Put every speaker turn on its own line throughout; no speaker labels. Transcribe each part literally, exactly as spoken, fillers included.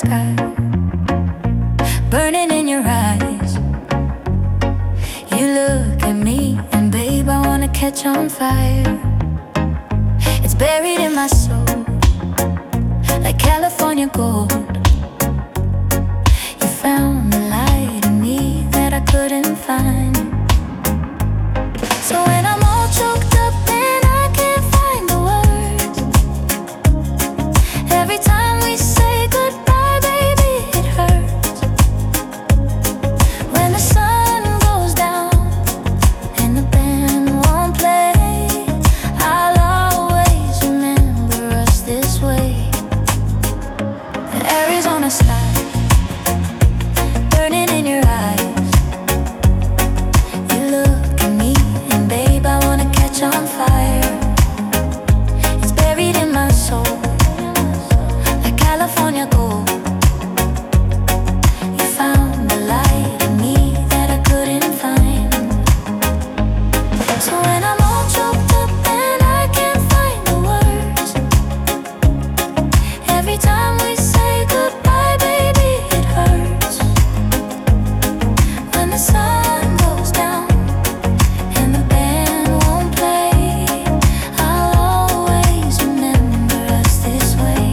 sky, burning in your eyes. You look at me and babe, I wanna catch on fire. It's buried in my soul, like California gold. You found the light in me that I couldn't find. So when I'm all choked up and I can't find the words, every time we say goodbye, baby, it hurts. When the sun goes down and the band won't play, I'll always remember us this way. An Arizona sky, burning in your eyes. You look at me and babe, I wanna catch on fire. It's buried in my soul, like California gold. You found the light in me that I couldn't find. So when I'm all choked up and I can't find the words, every time we say goodbye, baby, it hurts. When the sun goes down and the band won't play, I'll always remember us this way.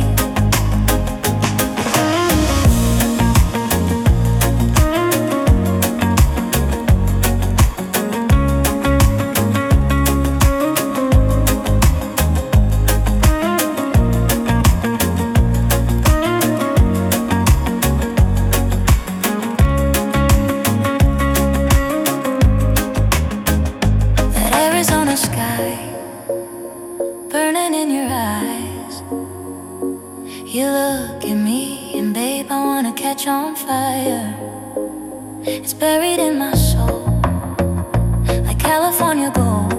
That Arizona sky, burning in your eyes. You look at me and babe, I wanna catch on fire. It's buried in my soul, like California gold.